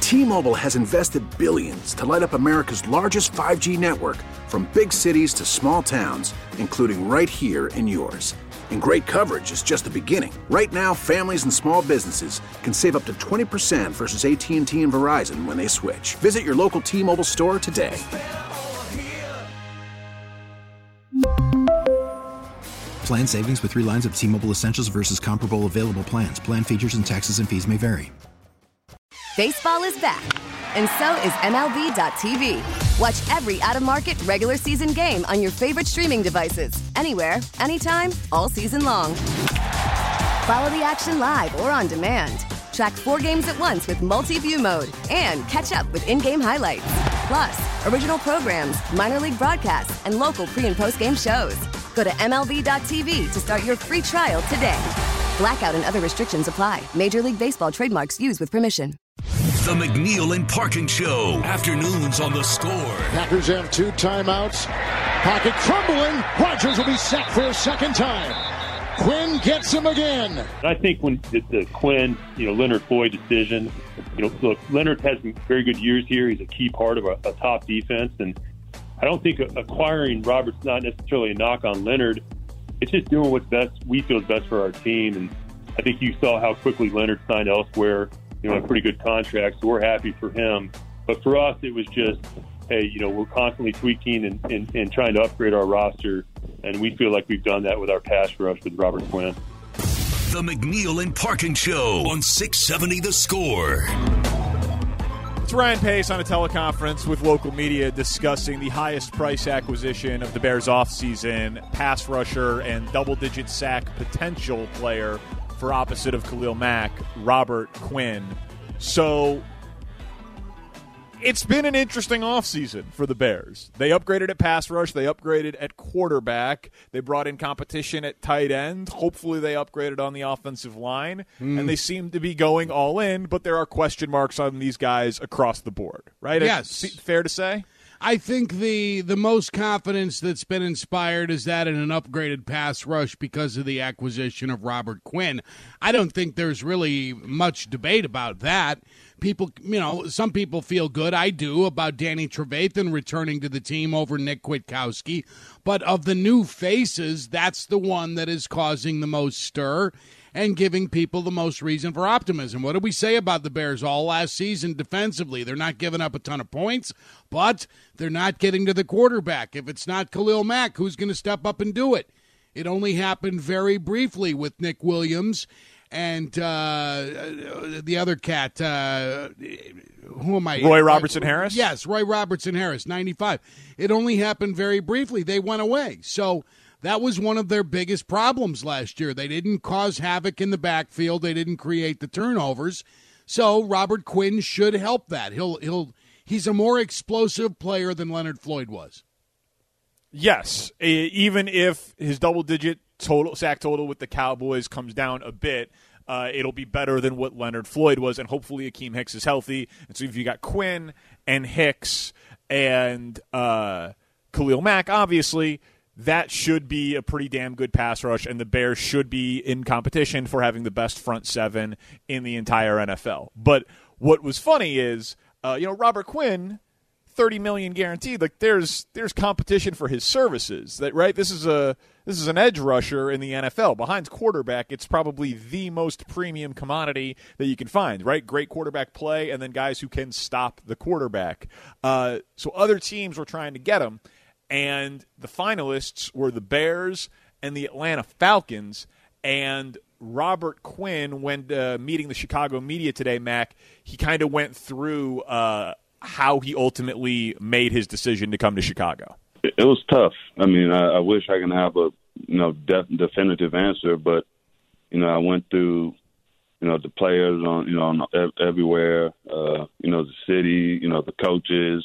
T-Mobile has invested billions to light up America's largest 5G network, from big cities to small towns, including right here in yours. And great coverage is just the beginning. Right now, families and small businesses can save up to 20% versus AT&T and Verizon when they switch. Visit your local T-Mobile store today. Plan savings with 3 lines of T-Mobile Essentials versus comparable available plans. Plan features and taxes and fees may vary. Baseball is back, and so is MLB.tv. Watch every out-of-market regular season game on your favorite streaming devices, anywhere, anytime, all season long. Follow the action live or on demand. Track 4 games at once with multi-view mode and catch up with in-game highlights. Plus, original programs, minor league broadcasts, and local pre- and post-game shows. Go to MLB.tv to start your free trial today. Blackout and other restrictions apply. Major League Baseball trademarks used with permission. The McNeil and Parkin Show. Afternoons on The Score. Packers have 2 timeouts. Pocket crumbling. Rodgers will be sacked for a second time. Quinn gets him again. I think when the Quinn, Leonard Floyd decision, look, Leonard has some very good years here. He's a key part of a top defense. And I don't think acquiring Robert's not necessarily a knock on Leonard. It's just doing what's best, we feel is best for our team. And I think you saw how quickly Leonard signed elsewhere, a pretty good contract. So we're happy for him. But for us, it was just, hey, we're constantly tweaking and trying to upgrade our roster. And we feel like we've done that with our pass rush with Robert Quinn. The McNeil and Parkin Show on 670 The Score. It's Ryan Pace on a teleconference with local media discussing the highest price acquisition of the Bears offseason, pass rusher and double-digit sack potential player for opposite of Khalil Mack, Robert Quinn. So it's been an interesting offseason for the Bears. They upgraded at pass rush. They upgraded at quarterback. They brought in competition at tight end. Hopefully they upgraded on the offensive line. And they seem to be going all in, but there are question marks on these guys across the board, right? Yes. Fair to say? I think the most confidence that's been inspired is that in an upgraded pass rush because of the acquisition of Robert Quinn. I don't think there's really much debate about that. People, some people feel good. I do about Danny Trevathan returning to the team over Nick Kwiatkowski. But of the new faces, that's the one that is causing the most stir and giving people the most reason for optimism. What did we say about the Bears all last season defensively? They're not giving up a ton of points, but they're not getting to the quarterback. If it's not Khalil Mack, who's going to step up and do it? It only happened very briefly with Nick Williams and the other cat, who am I? Roy Robertson Harris? Yes, Roy Robertson Harris, 95. It only happened very briefly. They went away. So that was one of their biggest problems last year. They didn't cause havoc in the backfield. They didn't create the turnovers. So Robert Quinn should help that. He's a more explosive player than Leonard Floyd was. Yes, even if his double-digit sack total with the Cowboys comes down a bit, it'll be better than what Leonard Floyd was, and hopefully Akeem Hicks is healthy. And so if you got Quinn and Hicks and Khalil Mack, obviously, that should be a pretty damn good pass rush, and the Bears should be in competition for having the best front seven in the entire NFL. But what was funny is, Robert Quinn, $30 million guaranteed. Like there's competition for his services. That right? This is an edge rusher in the NFL. Behind quarterback, it's probably the most premium commodity that you can find. Right? Great quarterback play, and then guys who can stop the quarterback. So other teams were trying to get him. And the finalists were the Bears and the Atlanta Falcons. And Robert Quinn, when meeting the Chicago media today, Mac, he kind of went through how he ultimately made his decision to come to Chicago. It was tough. I mean, I wish I can have a definitive answer, but I went through the players on everywhere, the city, the coaches.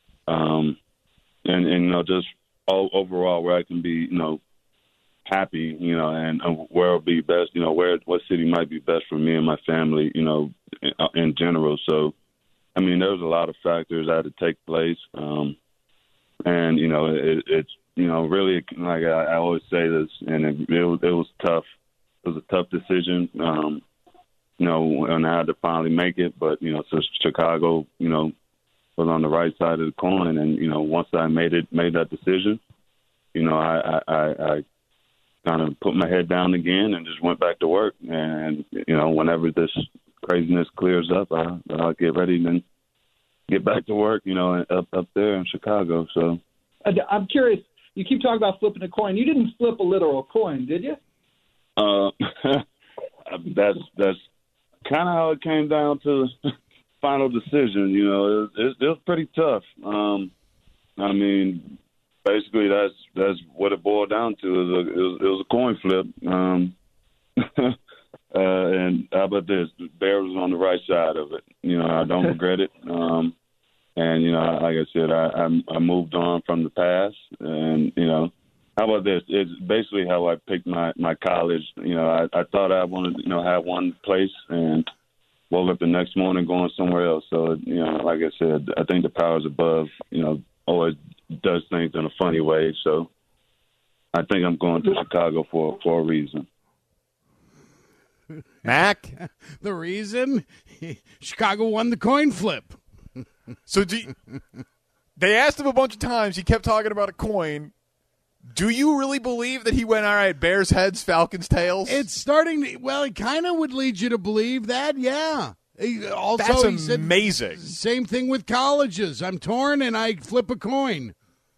And just all overall where I can be, happy, and where it'll be best, what city might be best for me and my family, in general. So, I mean, there was a lot of factors that had to take place. And, it's really, like I always say this, and it was tough. It was a tough decision. when I had to finally make it. But, so Chicago, was on the right side of the coin. And, once I made that decision, I kind of put my head down again and just went back to work. And, whenever this craziness clears up, I'll get ready and get back to work, up there in Chicago. So I'm curious. You keep talking about flipping a coin. You didn't flip a literal coin, did you? That's kind of how it came down to the final decision. It was pretty tough. Basically that's what it boiled down to. It was a coin flip. And how about this? The Bears was on the right side of it. I don't regret it. And, like I said, I moved on from the past. And, how about this? It's basically how I picked my college. I thought I wanted to, have one place and woke up the next morning going somewhere else. So, like I said, I think the powers above, always does things in a funny way. So I think I'm going to Chicago for a reason. Mac? The reason? Chicago won the coin flip. So they asked him a bunch of times. He kept talking about a coin. Do you really believe that he went, all right, Bears heads, Falcons tails? It's starting to, well, it kind of would lead you to believe that, yeah. Also, that's amazing. Same thing with colleges. I'm torn and I flip a coin.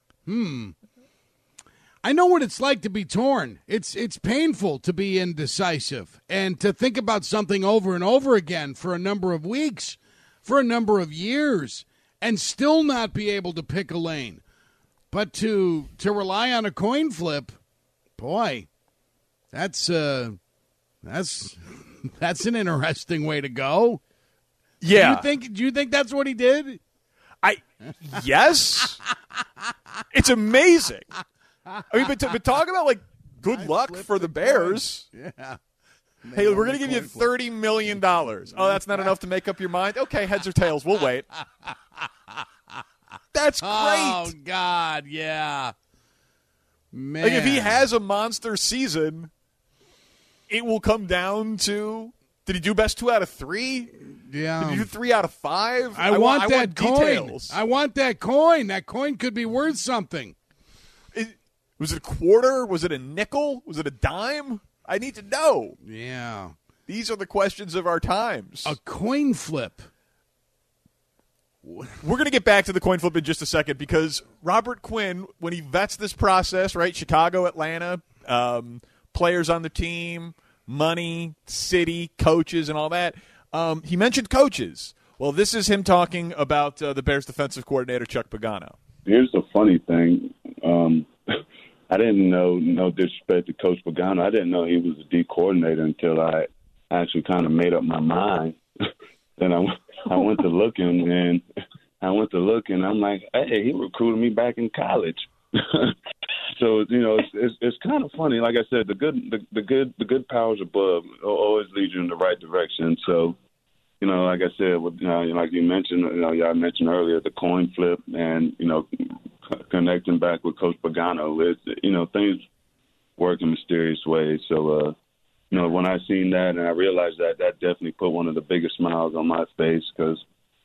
I know what it's like to be torn. It's painful to be indecisive and to think about something over and over again for a number of weeks, for a number of years, and still not be able to pick a lane. But to rely on a coin flip, boy, that's an interesting way to go. Yeah. Do you think that's what he did? Yes. It's amazing. But talk about, like, good luck for the Bears. Yeah. Hey, we're going to give you $30 million. Oh, that's not enough to make up your mind? Okay, heads or tails. We'll wait. That's great. Oh, God, yeah. Man. Like, if he has a monster season, it will come down to, did he do best 2 out of 3? Yeah. Did he do 3 out of 5? I want that coin. Details. I want that coin. That coin could be worth something. Was it a quarter? Was it a nickel? Was it a dime? I need to know. Yeah. These are the questions of our times. A coin flip. We're going to get back to the coin flip in just a second because Robert Quinn, when he vets this process, right, Chicago, Atlanta, players on the team, money, city, coaches, and all that, he mentioned coaches. Well, this is him talking about the Bears defensive coordinator, Chuck Pagano. Here's the funny thing. I didn't know, no disrespect to Coach Pagano, I didn't know he was a D coordinator until I actually kind of made up my mind. Then I went to looking, and I'm like, hey, he recruited me back in college. So it's kind of funny. Like I said, the good powers above always lead you in the right direction. So, like I said, like you mentioned, y'all mentioned earlier, the coin flip, and connecting back with Coach Pagano, things work in mysterious ways. So, when I seen that and I realized that definitely put one of the biggest smiles on my face because,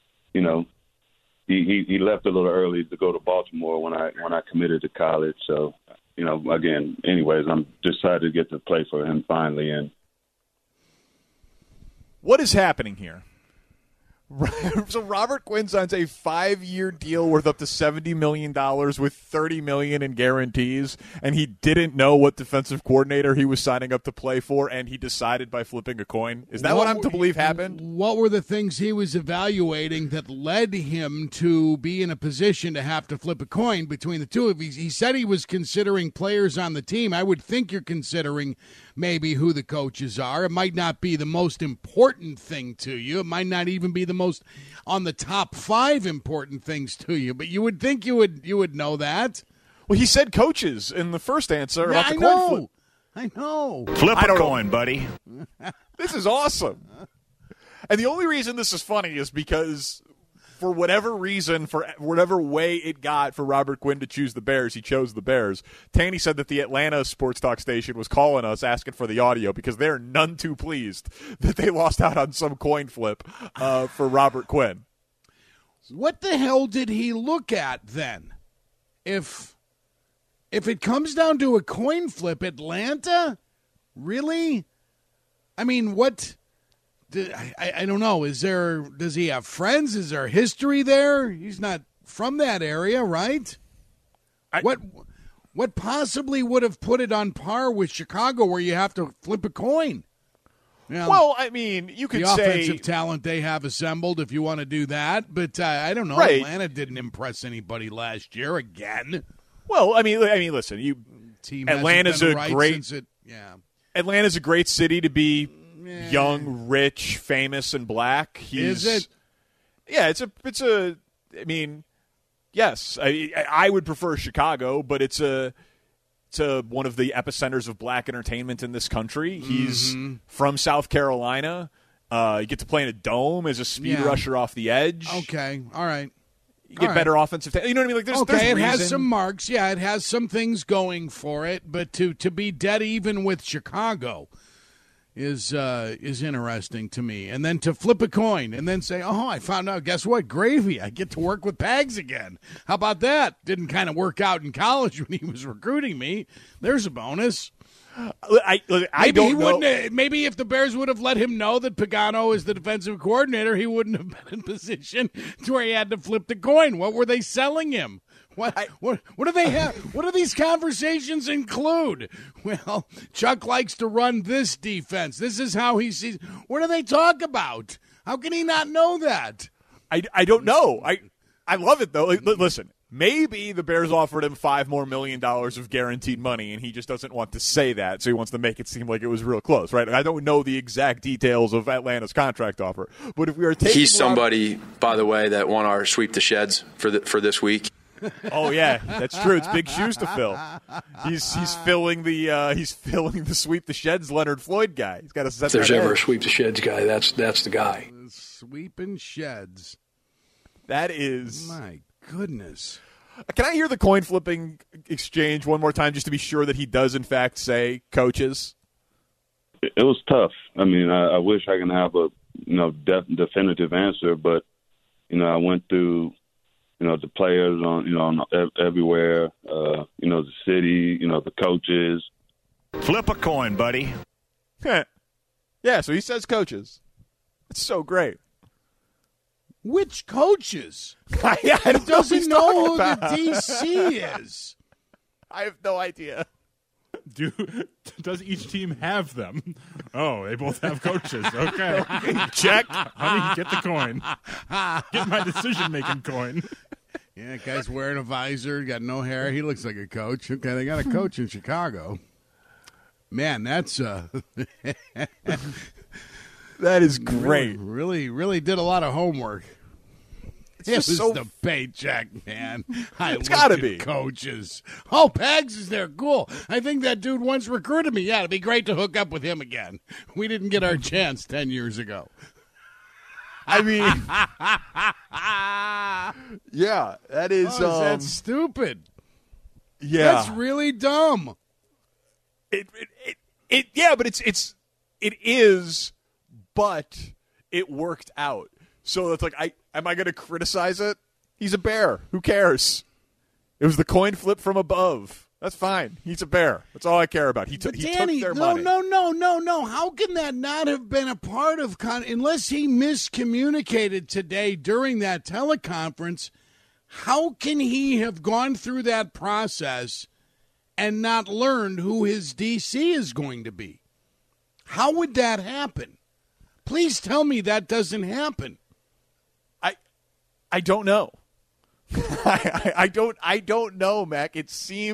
he left a little early to go to Baltimore when I committed to college. So, again, anyways, I'm decided to get to play for him finally. And what is happening here? So Robert Quinn signs a 5-year deal worth up to $70 million with $30 million in guarantees, and he didn't know what defensive coordinator he was signing up to play for, and he decided by flipping a coin. Is that what I'm to believe happened? What were the things he was evaluating that led him to be in a position to have to flip a coin between the two of you? He said he was considering players on the team. I would think you're considering maybe who the coaches are. It might not be the most important thing to you. It might not even be the most on the top 5 important things to you, but you would think you would know that. Well, he said coaches in the first answer about the coin flip. I know. Flip a coin, buddy. This is awesome. And the only reason this is funny is because for whatever reason, for whatever way it got for Robert Quinn to choose the Bears, he chose the Bears. Tanny said that the Atlanta sports talk station was calling us asking for the audio because they're none too pleased that they lost out on some coin flip for Robert Quinn. What the hell did he look at then? If it comes down to a coin flip, Atlanta? Really? I mean, what? I don't know. Does he have friends? Is there history there? He's not from that area, right? What possibly would have put it on par with Chicago where you have to flip a coin? Well, I mean, you could say the offensive talent they have assembled if you want to do that, but I don't know. Right. Atlanta didn't impress anybody last year again. Well, I mean, listen, Atlanta's a great Atlanta's a great city to be young, rich, famous, and black. Is it? Yeah, it's a. I mean, yes, I would prefer Chicago, but it's one of the epicenters of black entertainment in this country. He's from South Carolina. You get to play in a dome as a speed rusher off the edge. Okay, all right. You get better offensive. You know what I mean? Like, there's it reason. Has some marks. Yeah, it has some things going for it. But to be dead even with Chicago is interesting to me. And then to flip a coin and then say, oh, I found out. Guess what? Gravy. I get to work with Pags again. How about that? Didn't kind of work out in college when he was recruiting me. There's a bonus. I don't know. Maybe if the Bears would have let him know that Pagano is the defensive coordinator, he wouldn't have been in position to where he had to flip the coin. What were they selling him? What do they have? What do these conversations include? Well, Chuck likes to run this defense. This is how he sees. What do they talk about? How can he not know that? I don't know. I love it though. Listen. Maybe the Bears offered him $5 more million of guaranteed money, and he just doesn't want to say that, so he wants to make it seem like it was real close, right? I don't know the exact details of Atlanta's contract offer, but if we are taking he's somebody, by the way, that won our Sweep the Sheds for this week. Oh yeah, that's true. It's big shoes to fill. He's filling the Sweep the Sheds Leonard Floyd guy. He's got to set. If there's ever a Sweep the Sheds guy, that's the guy. Sweeping sheds. That is my goodness. Can I hear the coin flipping exchange one more time just to be sure that he does in fact say coaches? It was tough. I mean, I wish I can have a definitive answer, but I went through the players on everywhere, the city, the coaches. Flip a coin, buddy. Yeah, so he says coaches. It's so great. Which coaches? He doesn't know who the DC is. I have no idea. Does each team have them? Oh, they both have coaches. Okay. Check. Honey, get the coin. Get my decision-making coin. Yeah, guy's wearing a visor, got no hair. He looks like a coach. Okay, they got a coach in Chicago. Man, that's that is great. Really did a lot of homework. It was the paycheck, man. It's got to be. Coaches. Oh, Pags is there. Cool. I think that dude once recruited me. Yeah, it'd be great to hook up with him again. We didn't get our chance 10 years ago. I mean, yeah, that is. That's stupid. Yeah, that's really dumb. Yeah, but it is, but it worked out. So it's like, am I going to criticize it? He's a Bear. Who cares? It was the coin flip from above. That's fine. He's a Bear. That's all I care about. He took their money. No. How can that not have been a part of unless he miscommunicated today during that teleconference? How can he have gone through that process and not learned who his DC is going to be? How would that happen? Please tell me that doesn't happen. I don't know. I don't know, Mac. It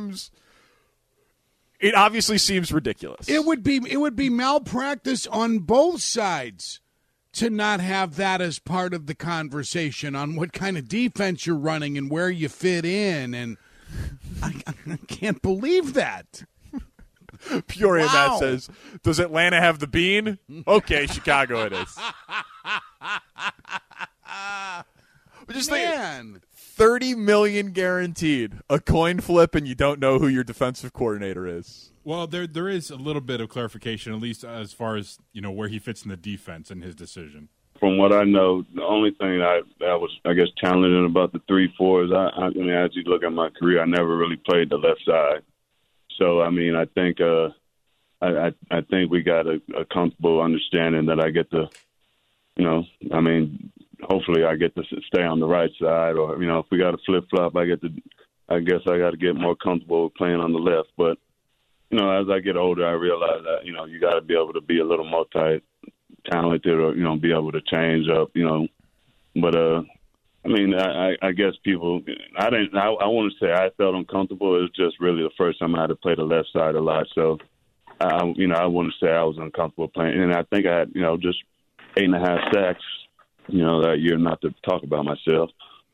obviously seems ridiculous. It would be malpractice on both sides to not have that as part of the conversation on what kind of defense you're running and where you fit in, and I can't believe that. Peoria Matt says, does Atlanta have the bean? Okay, Chicago it is. just Man. thinking, $30 million guaranteed, a coin flip, and you don't know who your defensive coordinator is. Well, there is a little bit of clarification, at least as far as where he fits in the defense and his decision. From what I know, the only thing I was, I guess, talented about the 3-4 is I mean, as you look at my career, I never really played the left side. So, I mean, I think I think we got a comfortable understanding that I get to, I mean, hopefully I get to stay on the right side, or if we got a flip flop, I guess I got to get more comfortable playing on the left. But as I get older, I realize that you got to be able to be a little multi-talented, or be able to change up. But I mean, I guess people. I want to say I felt uncomfortable. It was just really the first time I had to play the left side a lot. So, I wouldn't say I was uncomfortable playing. And I think I had, just 8.5 sacks, that year. Not to talk about myself.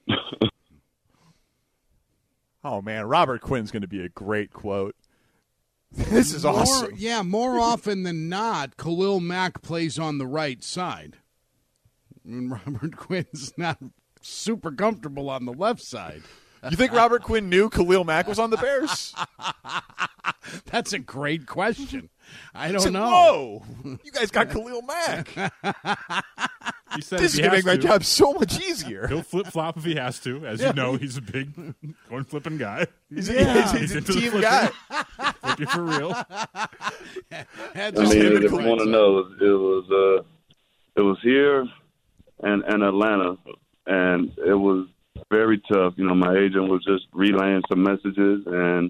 Oh man, Robert Quinn's going to be a great quote. This is awesome. Yeah, more often than not, Khalil Mack plays on the right side. And Robert Quinn's not super comfortable on the left side. You think Robert Quinn knew Khalil Mack was on the Bears? That's a great question. I don't know. Whoa, you guys got Khalil Mack. He said this is going to make my job so much easier. He'll flip-flop if he has to. As you know, he's a big coin-flipping guy. He's a team guy. Flipping for real. I mean, if you want to know, it was here and Atlanta, and it was very tough. My agent was just relaying some messages, and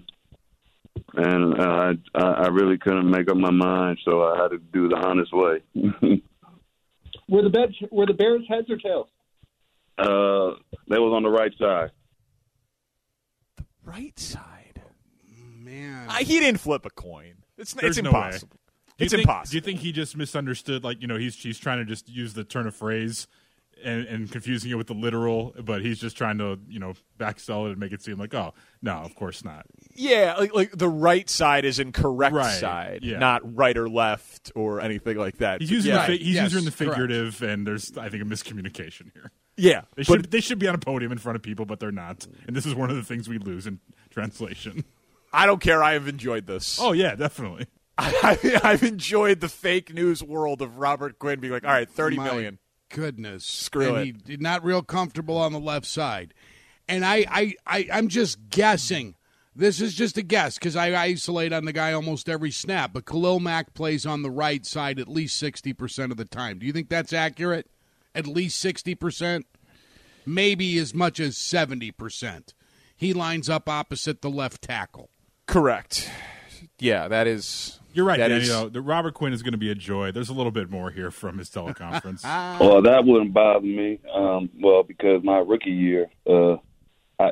I really couldn't make up my mind, so I had to do the honest way. Were the Bears heads or tails? They was on the right side. The right side? Man. He didn't flip a coin. It's No impossible. It's impossible. Do you think he just misunderstood? He's trying to just use the turn of phrase and confusing it with the literal, but he's just trying to, backsell it and make it seem like, oh, no, of course not. Yeah, like the right side is in correct side, yeah. not right or left or anything like that. He's using using the figurative, correct. And there's, I think, a miscommunication here. Yeah. They should be on a podium in front of people, but they're not. And this is one of the things we lose in translation. I don't care. I have enjoyed this. Oh, yeah, definitely. I've enjoyed the fake news world of Robert Quinn being like, all right, $30 million. Goodness. Screw it. He's not real comfortable on the left side. And I'm just guessing. This is just a guess because I isolate on the guy almost every snap. But Khalil Mack plays on the right side at least 60% of the time. Do you think that's accurate? At least 60%? Maybe as much as 70%. He lines up opposite the left tackle. Correct. Yeah, that is... You're right, Danny. The Robert Quinn is going to be a joy. There's a little bit more here from his teleconference. Well, that wouldn't bother me. Because my rookie year, I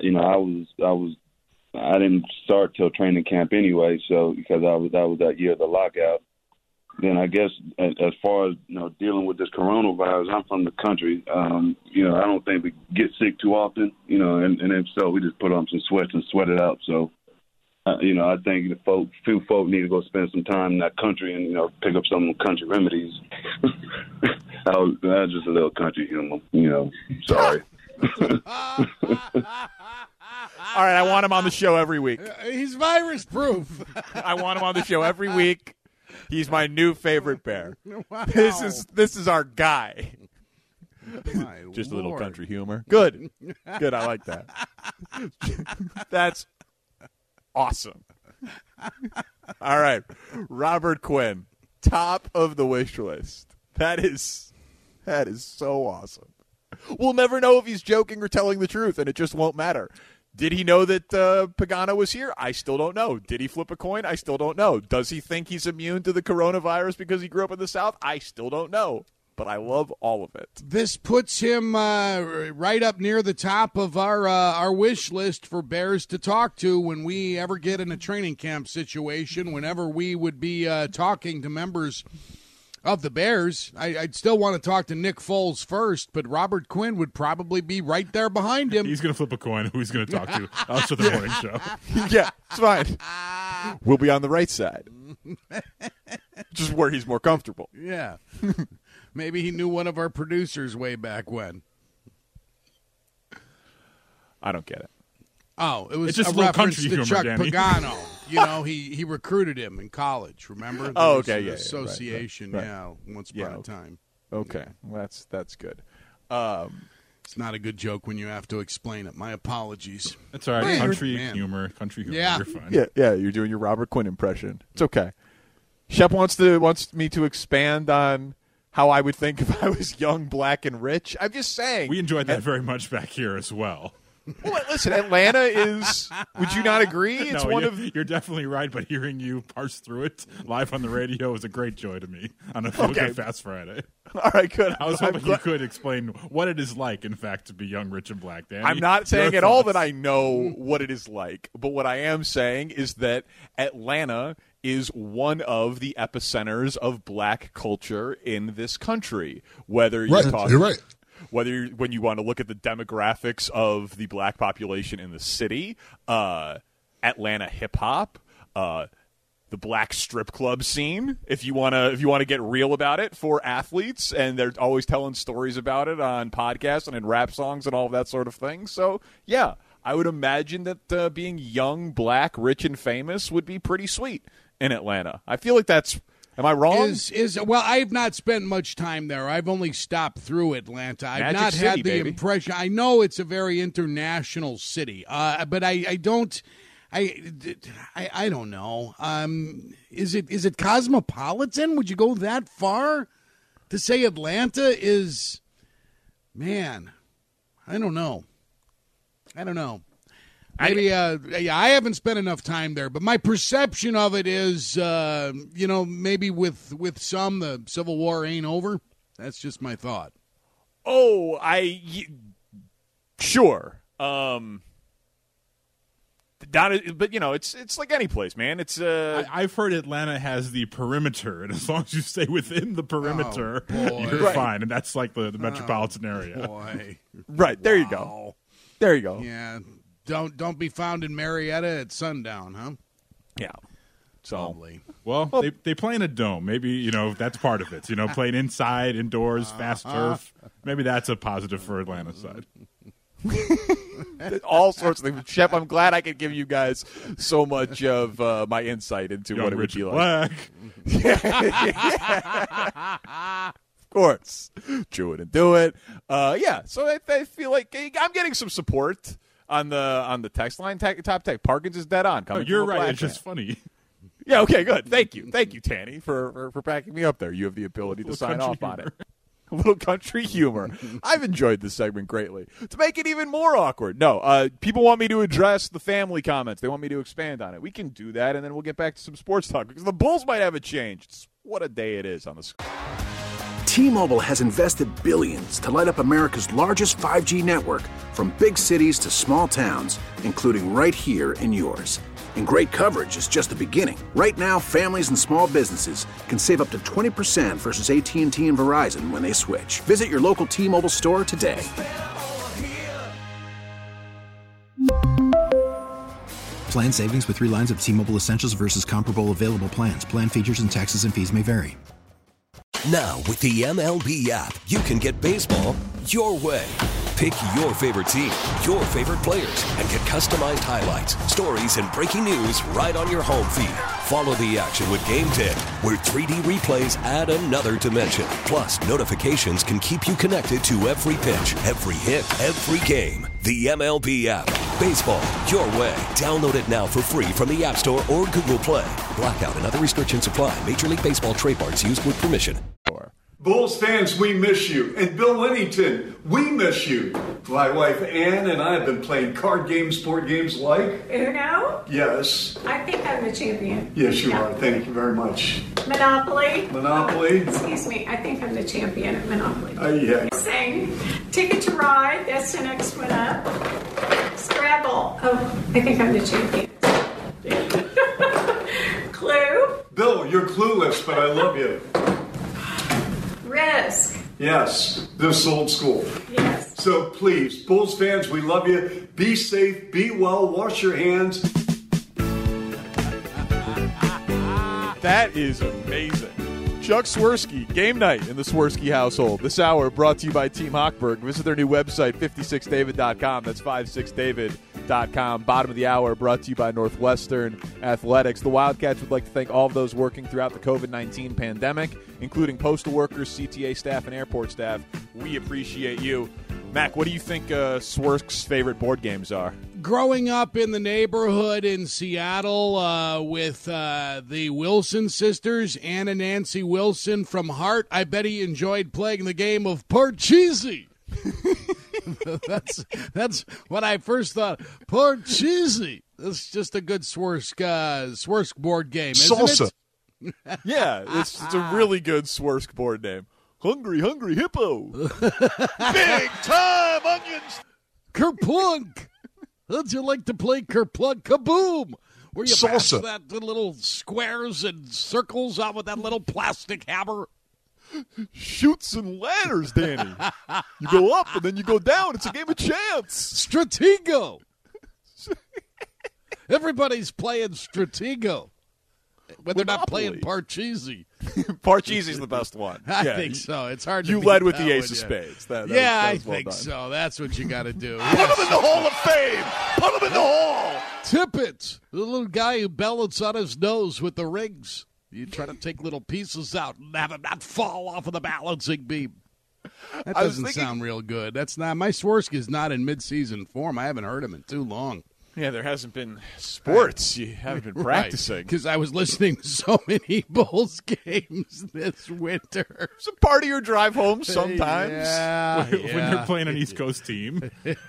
didn't start till training camp anyway. So because that was that year of the lockout. Then I guess as far as dealing with this coronavirus, I'm from the country. I don't think we get sick too often. And if so, we just put on some sweats and sweat it out. So. I think the few folk need to go spend some time in that country and, pick up some country remedies. That's just a little country humor, sorry. All right, I want him on the show every week. He's virus-proof. I want him on the show every week. He's my new favorite Bear. Wow. This is our guy. Just a little country humor. Good. Good, I like that. That's awesome. All right. Robert Quinn, top of the wish list. That is so awesome. We'll never know if he's joking or telling the truth, and it just won't matter. Did he know that Pagano was here? I still don't know. Did he flip a coin? I still don't know. Does he think he's immune to the coronavirus because he grew up in the South? I still don't know. But I love all of it. This puts him right up near the top of our wish list for Bears to talk to when we ever get in a training camp situation, whenever we would be talking to members of the Bears. I'd still want to talk to Nick Foles first, but Robert Quinn would probably be right there behind him. He's going to flip a coin. Who he's going to talk to? Also the morning show. Yeah, it's fine. We'll be on the right side. Just where he's more comfortable. Yeah. Maybe he knew one of our producers way back when. I don't get it. Oh, it was It's just a a little reference country to humor, Chuck Danny. Pagano. He recruited him in college, remember? There Oh, was okay, an yeah, association, right. once upon a time. Okay, well, that's good. It's not a good joke when you have to explain it. My apologies. That's all right. Man, Country man. humor. Yeah. You're fine. Yeah, you're doing your Robert Quinn impression. It's okay. Shep wants me to expand on how I would think if I was young, black, and rich. I'm just saying. We enjoyed that very much back here as well. Well, listen, Atlanta is. Would you not agree? It's No, one you're definitely right, but hearing you parse through it live on the radio was a great joy to me on a Feel Good Fast Friday. All right, good. I was hoping you could explain what it is like, in fact, to be young, rich, and black, Danny. I'm not saying Your at all thoughts. that I know what it is like, but what I am saying is that Atlanta is one of the epicenters of black culture in this country. Whether you're You're right. Whether when you want to look at the demographics of the black population in the city, Atlanta hip hop, the black strip club scene, if you want to get real about it, for athletes, and they're always telling stories about it on podcasts and in rap songs and all of that sort of thing. So yeah, I would imagine that being young, black, rich, and famous would be pretty sweet in Atlanta. I feel like that's. Am I wrong? Well, I've not spent much time there. I've only stopped through Atlanta. I've Magic not City, had the baby. impression. I know it's a very international city, but I don't. I don't know. Is it cosmopolitan? Would you go that far to say Atlanta is? Man, I don't know. Maybe, I haven't spent enough time there, but my perception of it is, maybe with some, the Civil War ain't over. That's just my thought. Oh, sure. But it's like any place, man. It's I've heard Atlanta has the perimeter, and as long as you stay within the perimeter, you're Right. fine. And that's like the metropolitan area. Boy, right there you go. There you go. Yeah, don't be found in Marietta at sundown, huh? Yeah. So, Lovely. Well, they play in a dome. Maybe, that's part of it. Playing inside, indoors, fast turf. Maybe that's a positive for Atlanta's side. all sorts of things. Shep, I'm glad I could give you guys so much of my insight into Young, what it would rich, be and like. Of course. Chew it and do it. So I feel like I'm getting some support on the text line. Top Tech. Parkins is dead on. Coming You're from a right. black It's just man. funny. Yeah, okay, good. Thank you, Tanny, for backing me up there. You have the ability to sign off on it. A little country humor. I've enjoyed this segment greatly. To make it even more awkward, no, people want me to address the family comments. They want me to expand on it. We can do that, and then we'll get back to some sports talk, because the Bulls might have a change. What a day it is on the screen. T-Mobile has invested billions to light up America's largest 5G network, from big cities to small towns, including right here in yours. And great coverage is just the beginning. Right now, families and small businesses can save up to 20% versus AT&T and Verizon when they switch. Visit your local T-Mobile store today. Plan savings with 3 lines of T-Mobile Essentials versus comparable available plans. Plan features and taxes and fees may vary. Now, with the MLB app, you can get baseball your way. Pick your favorite team, your favorite players, and get customized highlights, stories, and breaking news right on your home feed. Follow the action with Game Tip, where 3D replays add another dimension. Plus, notifications can keep you connected to every pitch, every hit, every game. The MLB app. Baseball your way. Download it now for free from the App Store or Google Play. Blackout and other restrictions apply. Major League Baseball trademarks used with permission. Bulls fans, we miss you. And Bill Winnington, we miss you. My wife Ann and I have been playing card games, board games like... Uno? Yes. I think I'm the champion. Yes, you are. Thank you very much. Monopoly? Monopoly? Excuse me, I think I'm the champion at Monopoly. Yeah. Sing. Ticket to Ride, that's the next one up. Scrabble. Oh, I think I'm the champion. Clue? Bill, you're clueless, but I love you. Risk. Yes, this is old school. Yes. So please, Bulls fans, we love you. Be safe, be well, wash your hands. That is amazing. Chuck Swirsky, game night in the Swirsky household. This hour brought to you by Team Hochberg. Visit their new website, 56david.com. That's 56david.com. Bottom of the hour brought to you by Northwestern Athletics. The Wildcats would like to thank all of those working throughout the COVID-19 pandemic, including postal workers, CTA staff, and airport staff. We appreciate you. Mac, what do you think Swersk's favorite board games are? Growing up in the neighborhood in Seattle with the Wilson sisters, Ann and Nancy Wilson from Hart, I bet he enjoyed playing the game of Parcheesi. That's what I first thought. Parcheesi. That's just a good Swersk board game, isn't Salsa. it? Yeah, it's a really good Swersk board name. Hungry Hippo. Big time onions. Kerplunk. How'd you like to play Kerplunk? Kaboom. Where you pass Salsa. that the little squares and circles out with that little plastic hammer? Shoots and ladders, Danny. You go up and then you go down. It's a game of chance. Stratego. Everybody's playing Stratego. When they're not playing Parcheesi. Parcheesi's the best one. I Yeah, think so. It's hard to You beat led with that the ace one, of yeah. spades. That I was well think done. so. That's what you got to do. Put him in the Hall of Fame. Put him in the Hall. Tippett, the little guy who balances on his nose with the rings. You try to take little pieces out and have him not fall off of the balancing beam. That doesn't sound real good. That's not my Swersk is not in mid-season form. I haven't heard him in too long. Yeah, there hasn't been sports. You haven't been practicing. Because I was listening to so many Bulls games this winter. It's a part of your drive home sometimes. Yeah, when they're playing an East Coast team.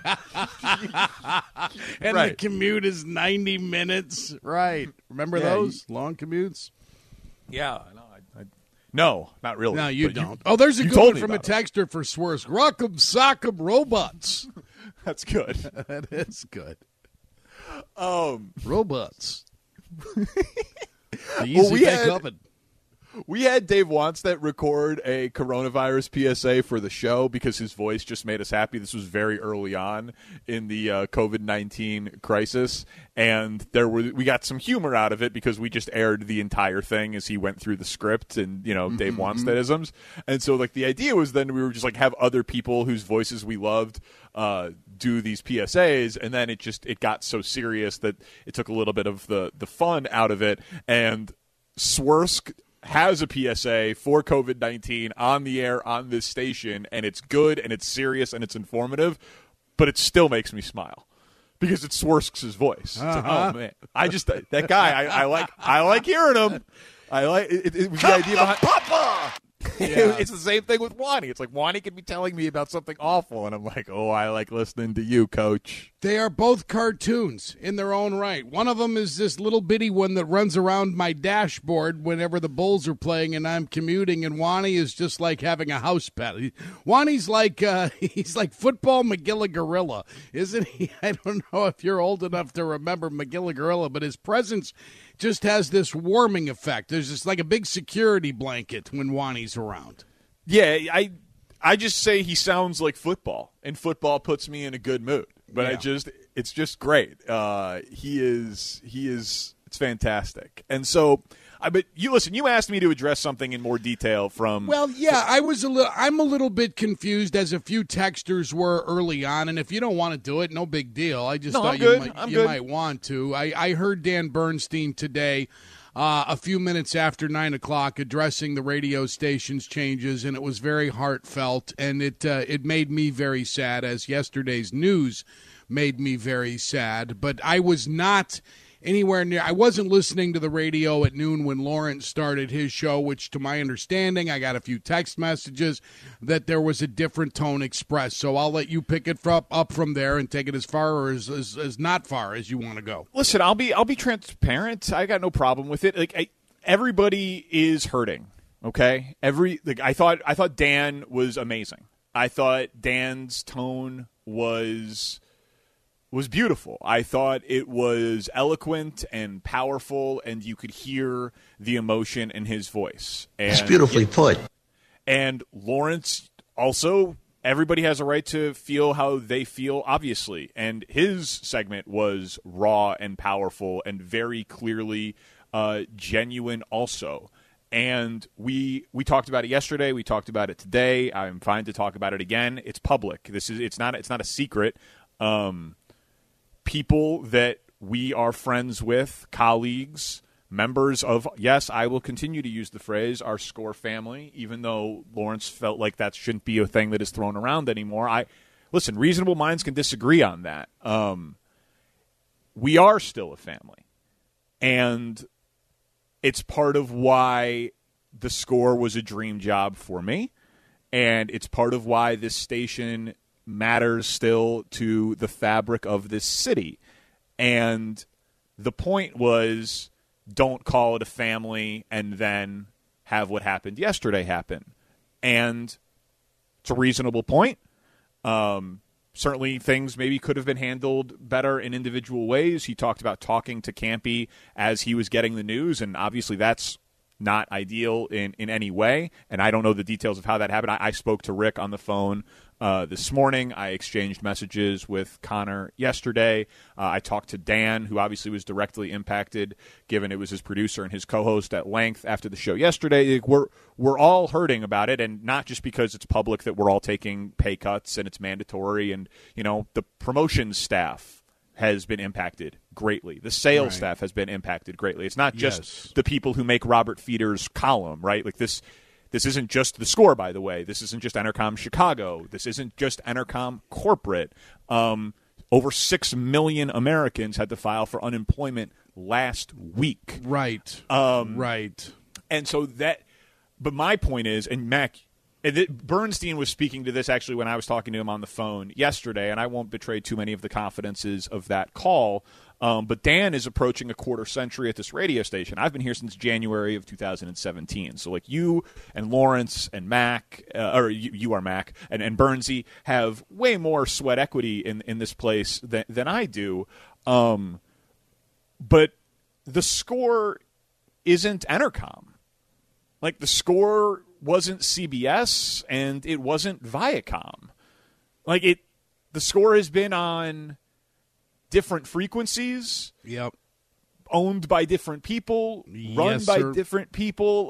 And the commute is 90 minutes. Right. Remember those long commutes? Yeah. No, not really. No, you But don't. There's a you good told one me from a about it. texter for Swersk. Rock'em sock'em robots. That's good. That is good. Robots. The easy bake oven. We had Dave Wannstedt record a coronavirus PSA for the show because his voice just made us happy. This was very early on in the COVID-19 crisis, and we got some humor out of it because we just aired the entire thing as he went through the script and Dave Wannstedt-isms. And so the idea was then we were just have other people whose voices we loved do these PSAs, and then it got so serious that it took a little bit of the fun out of it. And Swersk has a PSA for COVID-19 on the air on this station, and it's good and it's serious and it's informative, but it still makes me smile because it's Swersk's voice. It's like, oh man, that guy. I like hearing him. I like it was the idea behind Papa. Yeah. It's the same thing with Wani. It's like Wani could be telling me about something awful, and I'm like, oh, I like listening to you, Coach. They are both cartoons in their own right. One of them is this little bitty one that runs around my dashboard whenever the Bulls are playing and I'm commuting, and Wani is just like having a house pet. Wani's like he's like football Magilla Gorilla, isn't he? I don't know if you're old enough to remember Magilla Gorilla, but his presence just has this warming effect. There's just like a big security blanket when Wani's around. Yeah, I just say he sounds like football, and football puts me in a good mood. But Yeah. it's just great. He is it's fantastic. And so, but you asked me to address something in more detail from. Well, yeah, I'm a little bit confused, as a few texters were early on, and if you don't want to do it, no big deal. I just thought you might want to. I heard Dan Bernstein today, a few minutes after 9 o'clock, addressing the radio station's changes, and it was very heartfelt, and it made me very sad, as yesterday's news made me very sad. But I was not anywhere near. I wasn't listening to the radio at noon when Lawrence started his show, which, to my understanding, I got a few text messages that there was a different tone expressed. So I'll let you pick it up from there and take it as far or as not far as you want to go. Listen, I'll be transparent. I got no problem with it. Everybody is hurting. Okay, I thought Dan was amazing. I thought Dan's tone was beautiful. I thought it was eloquent and powerful, and you could hear the emotion in his voice. It's beautifully put. And Lawrence also, everybody has a right to feel how they feel, obviously. And his segment was raw and powerful and very clearly genuine also. And we talked about it yesterday. We talked about it today. I'm fine to talk about it again. It's public. It's not a secret. People that we are friends with, colleagues, members of, yes, I will continue to use the phrase, our SCORE family, even though Lawrence felt like that shouldn't be a thing that is thrown around anymore. Listen, reasonable minds can disagree on that. We are still a family. And it's part of why the SCORE was a dream job for me. And it's part of why this station matters still to the fabric of this city. And the point was, don't call it a family and then have what happened yesterday happen. And it's a reasonable point. Certainly things maybe could have been handled better in individual ways. He talked about talking to Campy as he was getting the news, and obviously that's not ideal in any way. And I don't know the details of how that happened. I spoke to Rick on the phone this morning. I exchanged messages with Connor yesterday. I talked to Dan, who obviously was directly impacted, given it was his producer and his co-host, at length after the show yesterday. We're all hurting about it, and not just because it's public that we're all taking pay cuts and it's mandatory. And, the promotions staff has been impacted greatly. The sales staff has been impacted greatly. It's not just the people who make Robert Feeder's column, right? Like this isn't just the SCORE, by the way. This isn't just Entercom Chicago. This isn't just Entercom corporate. Over 6 million Americans had to file for unemployment last week. Right. Right. And so but my point is, and Mac, Bernstein was speaking to this actually when I was talking to him on the phone yesterday, and I won't betray too many of the confidences of that call, but Dan is approaching a quarter century at this radio station. I've been here since January of 2017. So like you and Lawrence and Mac, or you are Mac, and Bernsey have way more sweat equity in this place than I do. But the SCORE isn't Entercom. Like the SCORE wasn't CBS and it wasn't Viacom. The SCORE has been on different frequencies. Yep. Owned by different people, run by different people.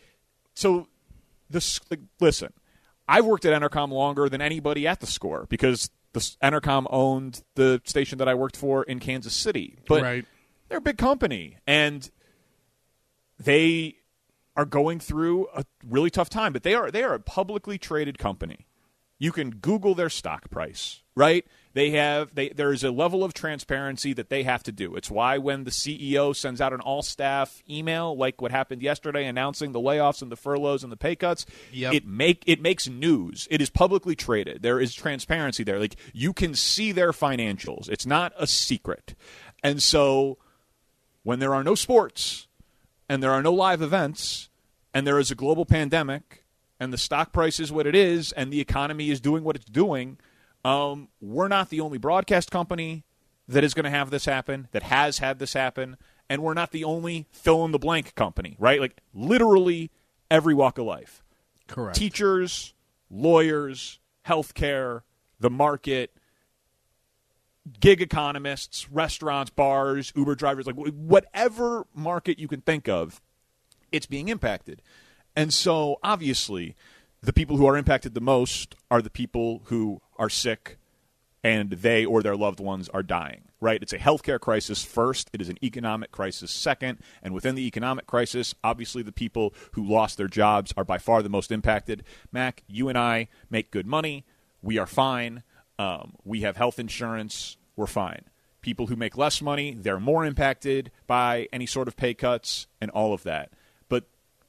Listen, I've worked at Entercom longer than anybody at the SCORE because the Entercom owned the station that I worked for in Kansas City. But they're a big company and they are going through a really tough time, but they are a publicly traded company. You can Google their stock price, right? There is a level of transparency that they have to do. It's why when the CEO sends out an all-staff email, like what happened yesterday, announcing the layoffs and the furloughs and the pay cuts, it makes news. It is publicly traded. There is transparency there. Like you can see their financials. It's not a secret. And so when there are no sports and there are no live events, and there is a global pandemic, and the stock price is what it is, and the economy is doing what it's doing, we're not the only broadcast company that is going to have this happen, that has had this happen, and we're not the only fill-in-the-blank company, right? Like, literally every walk of life. Correct. Teachers, lawyers, healthcare, the market, gig economists, restaurants, bars, Uber drivers, like whatever market you can think of, it's being impacted. And so, obviously, the people who are impacted the most are the people who are sick and they or their loved ones are dying, right? It's a healthcare crisis first. It is an economic crisis second. And within the economic crisis, obviously the people who lost their jobs are by far the most impacted. Mac, you and I make good money. We are fine. We have health insurance. We're fine. People who make less money, they're more impacted by any sort of pay cuts and all of that. But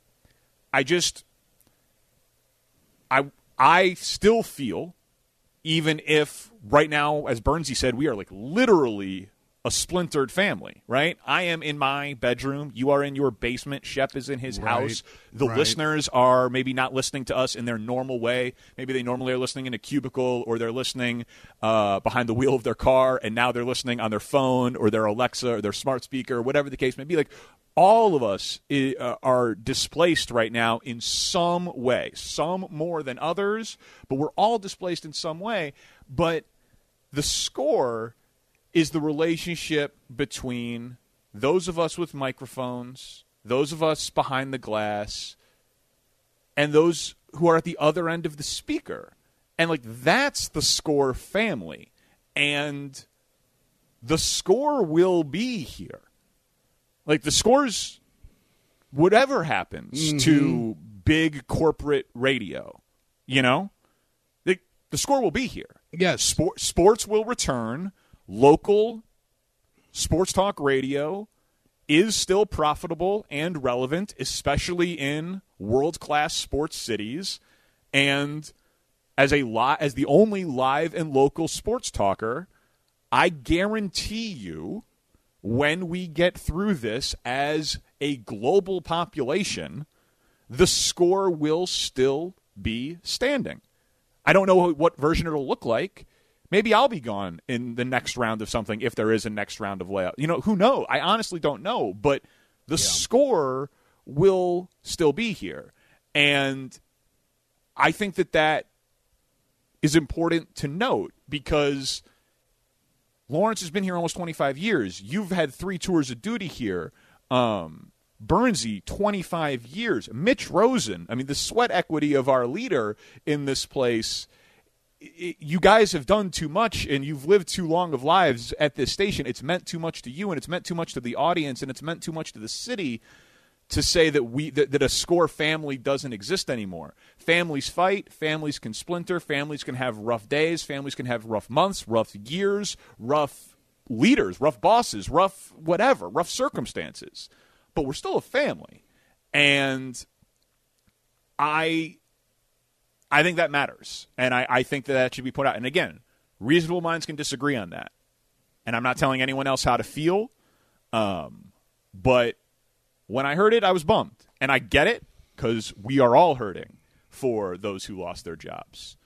I still feel, even if right now, as Bernsey said, we are like literally a splintered family, right? I am in my bedroom. You are in your basement. Shep is in his house. The listeners are maybe not listening to us in their normal way. Maybe they normally are listening in a cubicle, or they're listening behind the wheel of their car, and now they're listening on their phone or their Alexa or their smart speaker, or whatever the case may be. Like, all of us are displaced right now in some way, some more than others, but we're all displaced in some way. But the SCORE is the relationship between those of us with microphones, those of us behind the glass, and those who are at the other end of the speaker. And, like, that's the Score family. And the Score will be here. Like, the Score's, whatever happens to big corporate radio, you know, the Score will be here. Yes. Sports will return. Local sports talk radio is still profitable and relevant, especially in world-class sports cities. And as the only live and local sports talker, I guarantee you, when we get through this as a global population, the Score will still be standing. I don't know what version it'll look like. Maybe I'll be gone in the next round of something if there is a next round of layout. You know, who knows? I honestly don't know. But the Score will still be here. And I think that is important to note because Lawrence has been here almost 25 years. You've had 3 tours of duty here. Bernsey, 25 years. Mitch Rosen, I mean, the sweat equity of our leader in this place, you guys have done too much and you've lived too long of lives at this station. It's meant too much to you and it's meant too much to the audience and it's meant too much to the city to say that a Score family doesn't exist anymore. Families fight, families can splinter, families can have rough days, families can have rough months, rough years, rough leaders, rough bosses, rough whatever, rough circumstances. But we're still a family. And I think that matters. And I think that should be put out. And again, reasonable minds can disagree on that. And I'm not telling anyone else how to feel. But when I heard it, I was bummed. And I get it because we are all hurting for those who lost their jobs.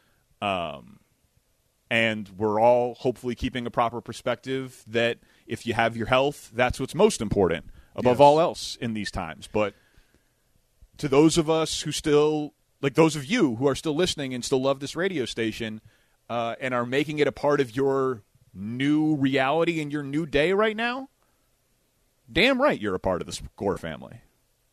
And we're all hopefully keeping a proper perspective that if you have your health, that's what's most important above all else in these times. But to those of us who still, like those of you who are still listening and still love this radio station and are making it a part of your new reality and your new day right now, damn right you're a part of the Score family.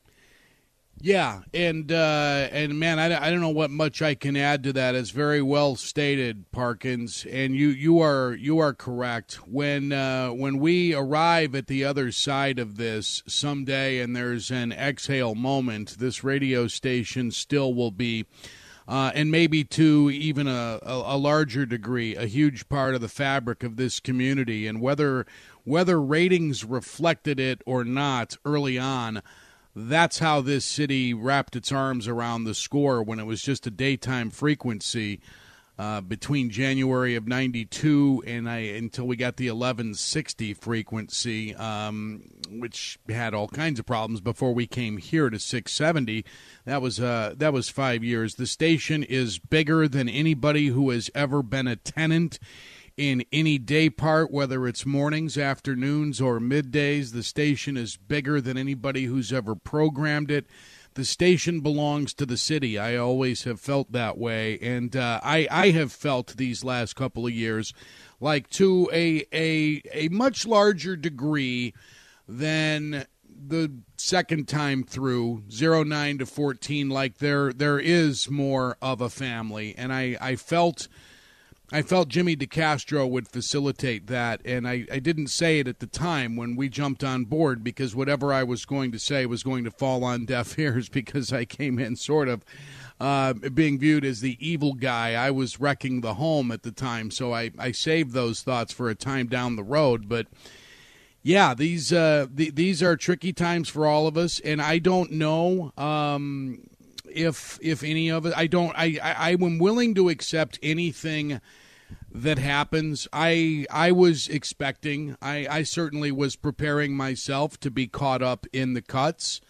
Yeah, and man, I don't know what much I can add to that. It's very well stated, Parkins, and you are correct. When we arrive at the other side of this someday, and there's an exhale moment, this radio station still will be, and maybe to even a larger degree, a huge part of the fabric of this community. And whether ratings reflected it or not early on, that's how this city wrapped its arms around the Score when it was just a daytime frequency between January of '92 and until we got the 1160 frequency, which had all kinds of problems before we came here to 670. That was 5 years. The station is bigger than anybody who has ever been a tenant in any day part, whether it's mornings, afternoons, or middays. The station is bigger than anybody who's ever programmed it. The station belongs to the city. I always have felt that way, and I have felt these last couple of years like to a much larger degree than the second time through, 09 to 14, like there is more of a family, and I felt Jimmy DeCastro would facilitate that, and I didn't say it at the time when we jumped on board because whatever I was going to say was going to fall on deaf ears because I came in sort of being viewed as the evil guy. I was wrecking the home at the time, so I saved those thoughts for a time down the road. But, yeah, these are tricky times for all of us, and I don't know if any of it, I am willing to accept anything that happens. I was expecting, I certainly was preparing myself to be caught up in the cuts.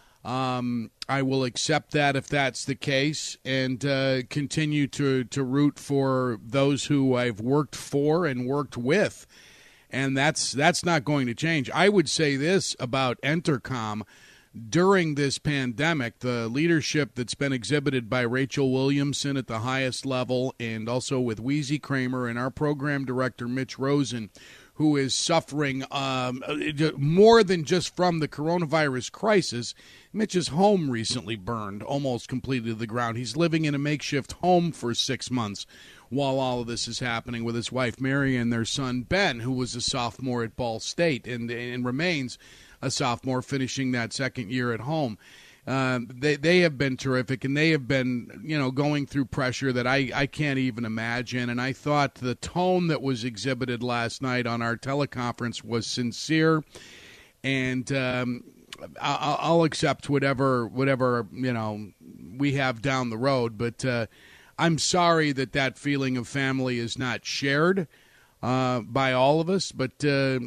I will accept that if that's the case and continue to root for those who I've worked for and worked with. And that's not going to change. I would say this about Entercom. During this pandemic, the leadership that's been exhibited by Rachel Williamson at the highest level and also with Wheezy Kramer and our program director, Mitch Rosen, who is suffering more than just from the coronavirus crisis. Mitch's home recently burned almost completely to the ground. He's living in a makeshift home for 6 months while all of this is happening with his wife Mary and their son Ben, who was a sophomore at Ball State and remains a sophomore, finishing that second year at home. They have been terrific, and they have been, going through pressure that I can't even imagine. And I thought the tone that was exhibited last night on our teleconference was sincere, and I'll accept whatever we have down the road. But I'm sorry that feeling of family is not shared by all of us. But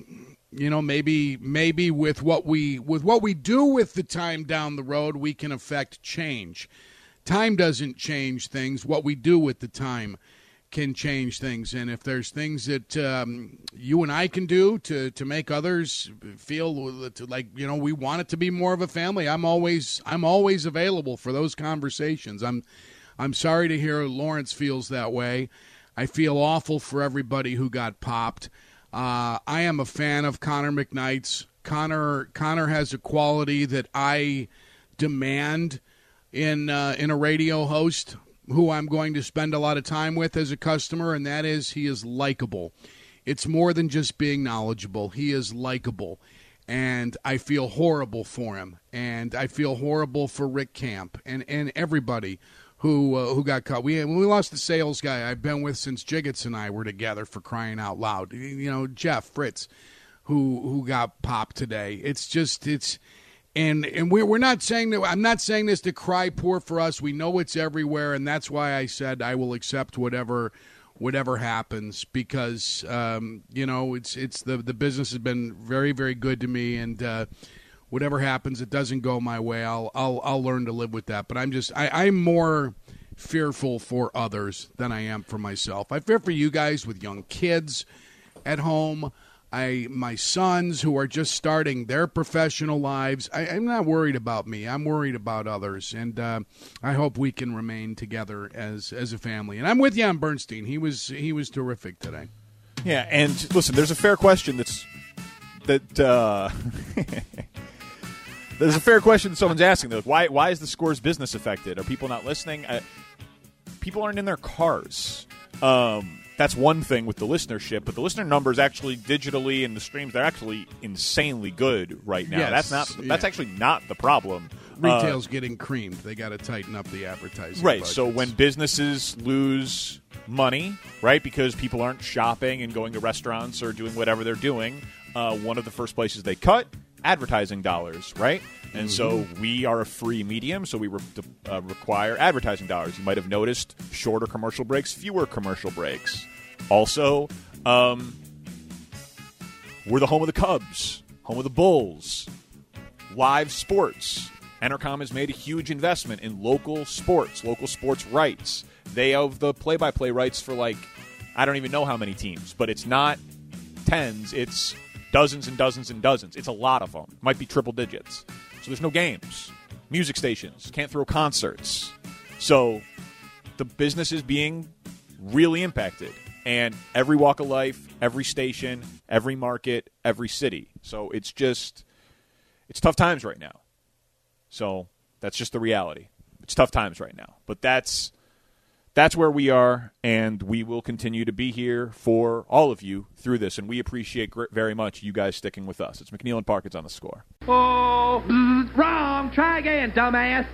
maybe with what we do with the time down the road, we can affect change. Time doesn't change things. What we do with the time can change things. And if there's things that you and I can do to make others feel like we want it to be more of a family, I'm always available for those conversations. I'm sorry to hear Lawrence feels that way. I feel awful for everybody who got popped. I am a fan of Connor McKnight's. Connor has a quality that I demand in a radio host who I'm going to spend a lot of time with as a customer, and that is he is likable. It's more than just being knowledgeable. He is likable, and I feel horrible for him, and I feel horrible for Rick Camp and everybody who got caught. We lost the sales guy I've been with since Jiggets and I were together, for crying out loud. Jeff Fritz, who got popped today. And we're not saying that. I'm not saying this to cry poor for us. We know it's everywhere, and that's why I said I will accept whatever happens, because it's the business has been very, very good to me, and whatever happens, it doesn't go my way. I'll learn to live with that. But I'm more fearful for others than I am for myself. I fear for you guys with young kids at home. My sons who are just starting their professional lives. I'm not worried about me. I'm worried about others, and I hope we can remain together as a family. And I'm with you on Bernstein. He was terrific today. Yeah, and listen, there's a fair question there's a fair question someone's asking, though. Why is the Scores business affected? Are people not listening? People aren't in their cars. That's one thing with the listenership, but the listener numbers actually digitally and the streams, they're actually insanely good right now. Yes, that's actually not the problem. Retail's getting creamed. They got to tighten up the advertising. Right. budgets. So when businesses lose money, right, because people aren't shopping and going to restaurants or doing whatever they're doing, one of the first places they cut, advertising dollars, right? And so we are a free medium, so we require advertising dollars. You might have noticed shorter commercial breaks, fewer commercial breaks. Also, we're the home of the Cubs, home of the Bulls, live sports. Entercom has made a huge investment in local sports rights. They have the play-by-play rights for, I don't even know how many teams, but it's not tens, it's dozens and dozens and dozens. It's a lot of them. Might be triple digits. So there's no games. Music stations can't throw concerts. So the business is being really impacted. And every walk of life, every station, every market, every city. So it's tough times right now. So that's just the reality. It's tough times right now. But that's where we are, and we will continue to be here for all of you through this, and we appreciate very much you guys sticking with us. It's McNeil and Parkins on the Score. Oh, wrong. Try again, dumbass.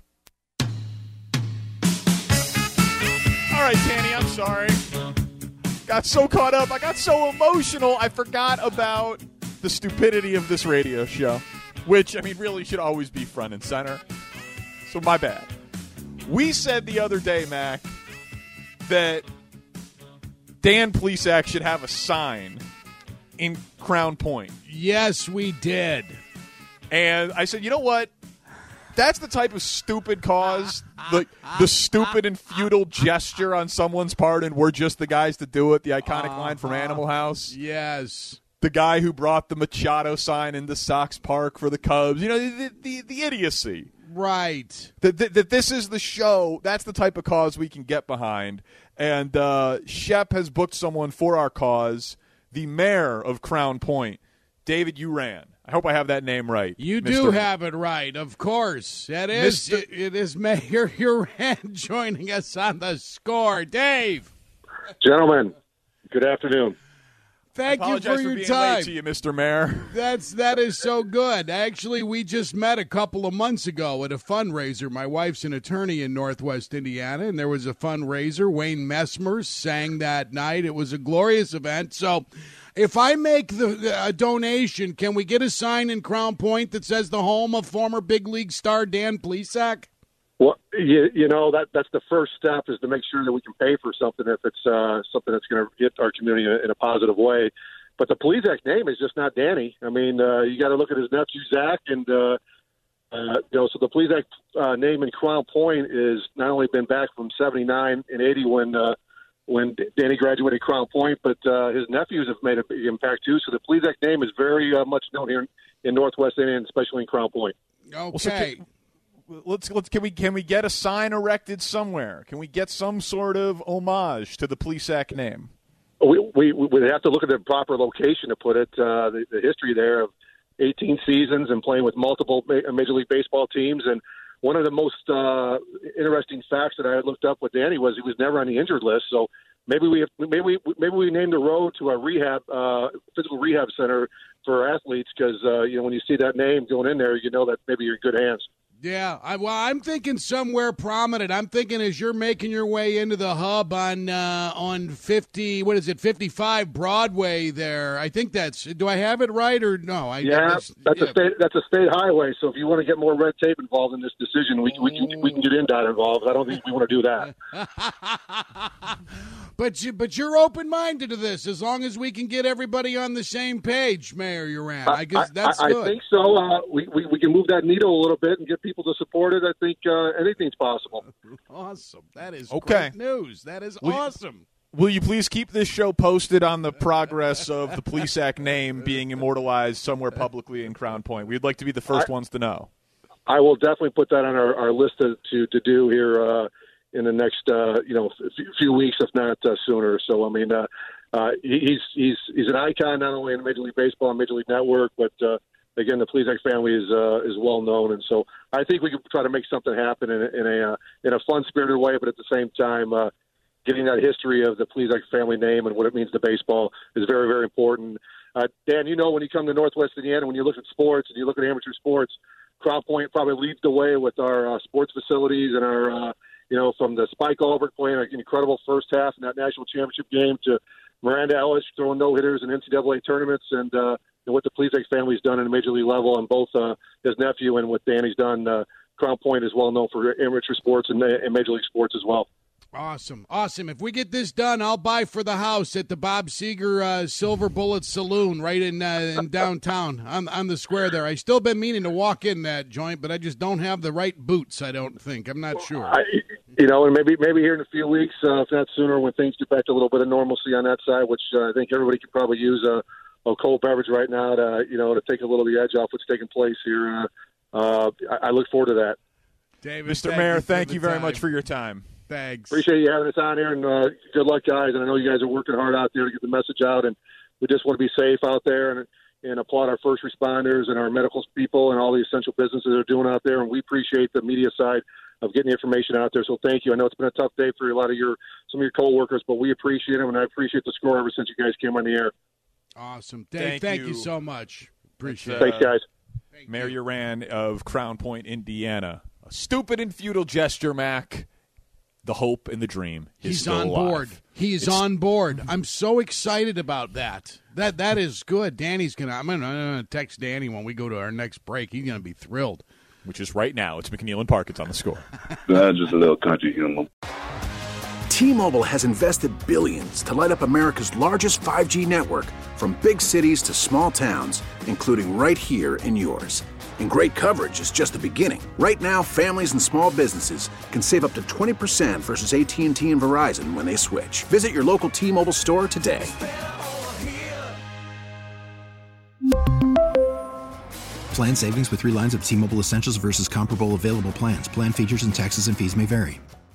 All right, Tanny, I'm sorry. Got so caught up. I got so emotional. I forgot about the stupidity of this radio show, which, really should always be front and center. So my bad. We said the other day, Mac, that Dan Plesac should have a sign in Crown Point. Yes, we did. And I said, you know what? That's the type of stupid cause, the stupid and futile gesture on someone's part, and we're just the guys to do it. The iconic line from Animal House. Yes. The guy who brought the Machado sign into Sox Park for the Cubs. The idiocy. Right. That this is the show. That's the type of cause we can get behind. And Shep has booked someone for our cause the mayor of Crown Point, David Uran. I hope I have that name right. You do have it right, of course. It is Mayor Uran joining us on the score. Dave. Gentlemen, good afternoon. Thank you for your being time. Late to you, Mr. Mayor. That is so good. Actually, we just met a couple of months ago at a fundraiser. My wife's an attorney in Northwest Indiana, and there was a fundraiser. Wayne Messmer sang that night. It was a glorious event. So if I make a donation, can we get a sign in Crown Point that says the home of former big league star Dan Plesac? Well, that's the first step, is to make sure that we can pay for something if it's something that's going to hit our community in a positive way. But the Plesac name is just not Danny. I mean, you got to look at his nephew Zach, and so the Plesac name in Crown Point is not only been back from '79 and '80 when Danny graduated Crown Point, but his nephews have made a big impact too. So the Plesac name is very much known here in Northwest Indiana, especially in Crown Point. Okay. Can we get a sign erected somewhere? Can we get some sort of homage to the Plesac name? We would have to look at the proper location to put it. The history there of 18 seasons and playing with multiple Major League Baseball teams. And one of the most interesting facts that I had looked up with Danny was he was never on the injured list. So maybe we named the road to a physical rehab center for athletes, because when you see that name going in there, you know that maybe you're in good hands. Yeah, I'm thinking somewhere prominent. I'm thinking as you're making your way into the hub on 55 Broadway there. I think do I have it right or no? That's a state highway. So if you want to get more red tape involved in this decision, we can get INDOT involved. I don't think we want to do that. But you're open-minded to this, as long as we can get everybody on the same page, Mayor Uran. I guess that's good. I think so. We can move that needle a little bit and get people to support it. I think anything's possible. Awesome. That is great news. That is awesome. Will you please keep this show posted on the progress of the Plesac name being immortalized somewhere publicly in Crown Point? We'd like to be the first ones to know. I will definitely put that on our list to do here in the next few weeks, if not sooner. So I mean, he's an icon not only in Major League Baseball and Major League Network, but again, the Plesac family is well known, and so I think we could try to make something happen in a fun spirited way, but at the same time, getting that history of the Plesac family name and what it means to baseball is very, very important. Dan, when you come to Northwest Indiana, when you look at sports and you look at amateur sports, Crown Point probably leads the way with our sports facilities and our from the Spike Albert playing an incredible first half in that national championship game to Miranda Ellis throwing no-hitters in NCAA tournaments, and what the Plesac family's done in the Major League level on both his nephew and what Danny's done. Crown Point is well known for amateur sports and Major League sports as well. Awesome. If we get this done, I'll buy for the house at the Bob Seger Silver Bullet Saloon right in downtown on the square there. I've still been meaning to walk in that joint, but I just don't have the right boots, I don't think. I'm not sure. And maybe here in a few weeks, if not sooner, when things get back to a little bit of normalcy on that side, which I think everybody could probably use a cold beverage right now to take a little of the edge off what's taking place here. I look forward to that. David, Mr. Mayor, thank you very much for your time. Thanks. Appreciate you having us on here, and good luck, guys. And I know you guys are working hard out there to get the message out, and we just want to be safe out there and applaud our first responders and our medical people and all the essential businesses they're doing out there. And we appreciate the media side of getting the information out there. So thank you. I know it's been a tough day for some of your coworkers, but we appreciate them, and I appreciate the score ever since you guys came on the air. Awesome. Dave, thank you so much. Appreciate it. Thanks, guys. Mayor Uran of Crown Point, Indiana. A stupid and futile gesture, Mac. The hope and the dream is still on alive. board. He's on board. I'm so excited about that. That is good. I'm gonna text Danny when we go to our next break. He's gonna be thrilled. Which is right now. It's McNeil and Parkins on the score. Just a little country humor. T-Mobile has invested billions to light up America's largest 5G network, from big cities to small towns, including right here in yours. And great coverage is just the beginning. Right now, families and small businesses can save up to 20% versus AT&T and Verizon when they switch. Visit your local T-Mobile store today. Plan savings with 3 lines of T-Mobile Essentials versus comparable available plans. Plan features and taxes and fees may vary.